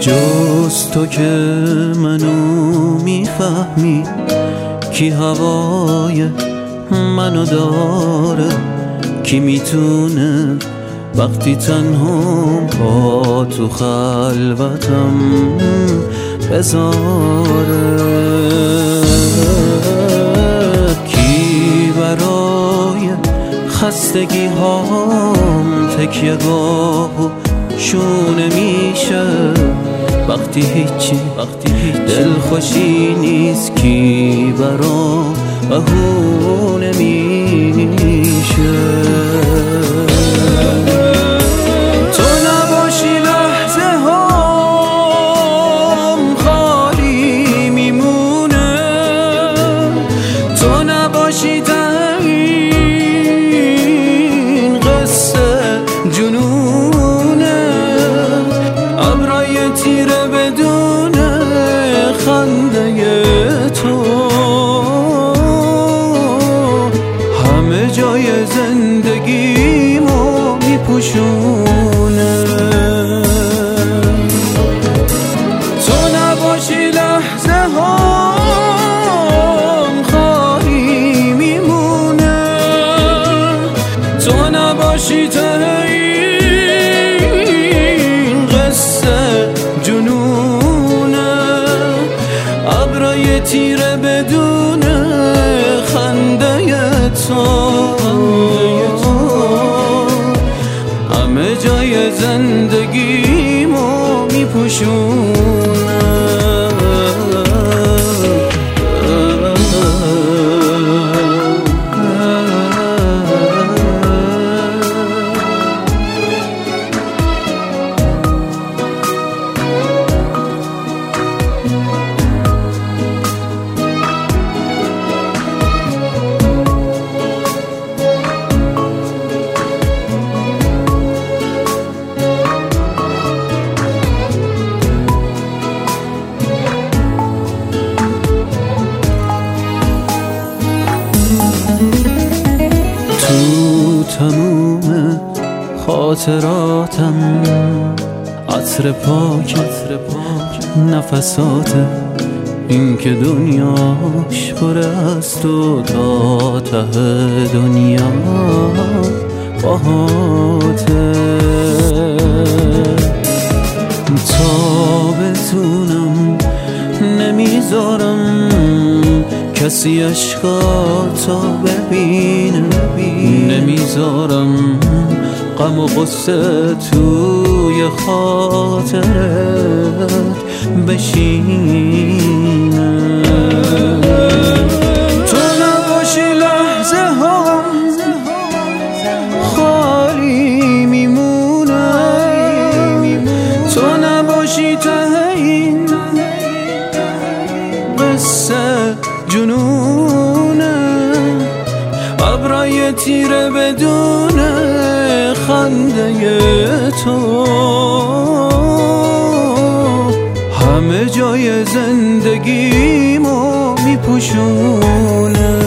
جز تو که منو میفهمی کی هوای منو داره، کی میتونه وقتی تنها پا تو خلوتم بذاره، کی برای خستگی هام تکیه گاه و شونه میشه وقتی هیچی دلخوشی نیست، کی برا بهونه میشه. تو نباشی لحظه هام خالی میمونه، تو نباشی این قصه جنونه، ابرای تیره بدون خنده تو همه جای زندگیمو میپوشونه. تو نباشی لحظه هام خالی میمونه، تو نباشی این قصه جنونه، ابرای تیره بدون خنده تو همه جای زندگیمو میپوشونه. تو تموم خاطراتم عطر پاک نفسات، این که دنیاش پر از تو تا ته دنیا باهاته، تا بتونم نمیذارم کسی عشقاتو ببینه، نمیذارم غم و غصه توی خاطرت بشینه. تو نباشی لحظه ها خالی میمونه، تو نباشی ته این قصه جنونه، ابرای تیره بدون خنده تو همه جای زندگیمو میپوشونه.